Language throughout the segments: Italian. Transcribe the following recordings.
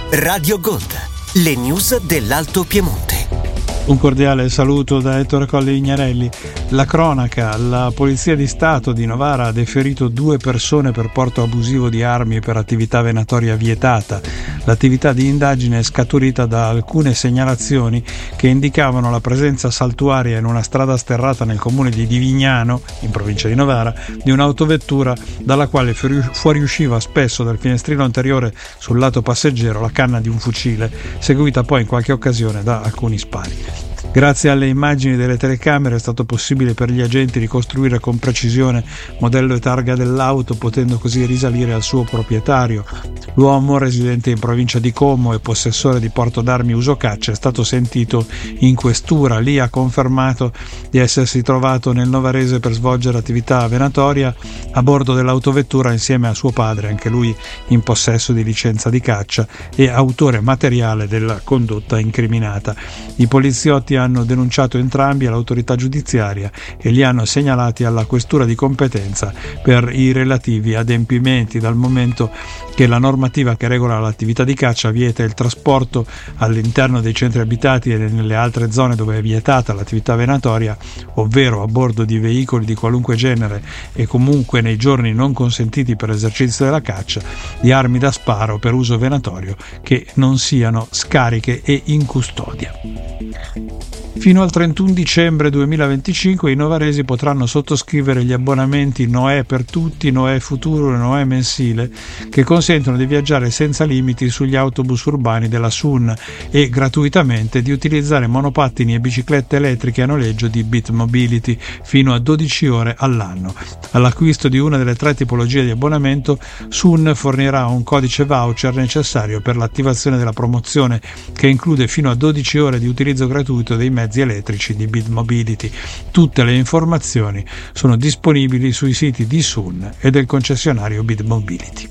Radio Gold, le news dell'Alto Piemonte. Un cordiale saluto da Ettore Colli Ignarelli. La cronaca: la Polizia di Stato di Novara ha deferito 2 persone per porto abusivo di armi per attività venatoria vietata. L'attività di indagine è scaturita da alcune segnalazioni che indicavano la presenza saltuaria in una strada sterrata nel comune di Divignano, in provincia di Novara, di un'autovettura dalla quale fuoriusciva spesso dal finestrino anteriore sul lato passeggero la canna di un fucile, seguita poi in qualche occasione da alcuni spari. Grazie alle immagini delle telecamere è stato possibile per gli agenti ricostruire con precisione modello e targa dell'auto, potendo così risalire al suo proprietario. L'uomo, residente in provincia di Como e possessore di porto d'armi uso caccia, è stato sentito in questura. Lì ha confermato di essersi trovato nel novarese per svolgere attività venatoria a bordo dell'autovettura insieme a suo padre, anche lui in possesso di licenza di caccia e autore materiale della condotta incriminata. I poliziotti hanno denunciato entrambi all'autorità giudiziaria e li hanno segnalati alla questura di competenza per i relativi adempimenti, dal momento che la normativa che regola l'attività di caccia vieta il trasporto all'interno dei centri abitati e nelle altre zone dove è vietata l'attività venatoria, ovvero a bordo di veicoli di qualunque genere e comunque nei giorni non consentiti per l'esercizio della caccia, di armi da sparo per uso venatorio che non siano scariche e in custodia. Fino al 31 dicembre 2025 i novaresi potranno sottoscrivere gli abbonamenti Noè per tutti, Noè futuro e Noè mensile, che consentono di viaggiare senza limiti sugli autobus urbani della SUN e gratuitamente di utilizzare monopattini e biciclette elettriche a noleggio di Bit Mobility fino a 12 ore all'anno. All'acquisto di una delle 3 tipologie di abbonamento, SUN fornirà un codice voucher necessario per l'attivazione della promozione, che include fino a 12 ore di utilizzo gratuito dei mezzi elettrici di Bit Mobility. Tutte le informazioni sono disponibili sui siti di SUN e del concessionario Bit Mobility.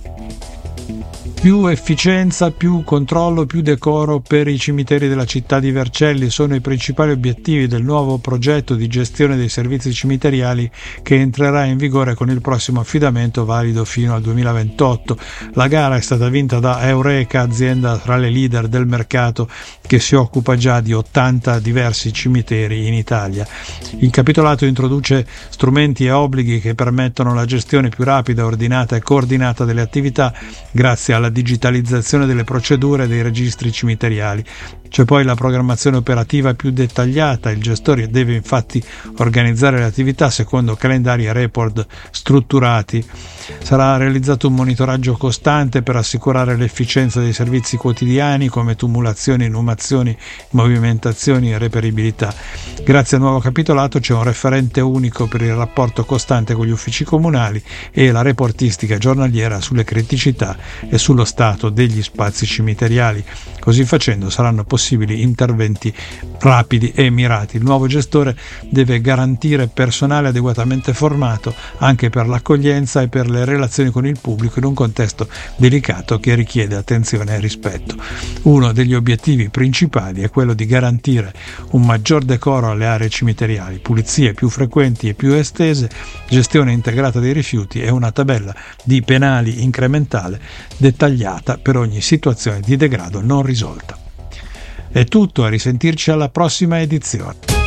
Più efficienza, più controllo, più decoro per i cimiteri della città di Vercelli sono i principali obiettivi del nuovo progetto di gestione dei servizi cimiteriali che entrerà in vigore con il prossimo affidamento valido fino al 2028. La gara è stata vinta da Eureka, azienda tra le leader del mercato che si occupa già di 80 diversi cimiteri in Italia. Il capitolato introduce strumenti e obblighi che permettono la gestione più rapida, ordinata e coordinata delle attività grazie alla digitalizzazione delle procedure e dei registri cimiteriali. C'è poi la programmazione operativa più dettagliata. Il gestore deve infatti organizzare le attività secondo calendari e report strutturati. Sarà realizzato un monitoraggio costante per assicurare l'efficienza dei servizi quotidiani come tumulazioni, inumazioni, movimentazioni e reperibilità. Grazie al nuovo capitolato c'è un referente unico per il rapporto costante con gli uffici comunali e la reportistica giornaliera sulle criticità e sullo stato degli spazi cimiteriali. Così facendo saranno possibili interventi rapidi e mirati. Il nuovo gestore deve garantire personale adeguatamente formato anche per l'accoglienza e per le relazioni con il pubblico in un contesto delicato che richiede attenzione e rispetto. Uno degli obiettivi principali è quello di garantire un maggior decoro alle aree cimiteriali, pulizie più frequenti e più estese, gestione integrata dei rifiuti e una tabella di penali incrementale dettagliata per ogni situazione di degrado non risolta. È tutto, a risentirci alla prossima edizione.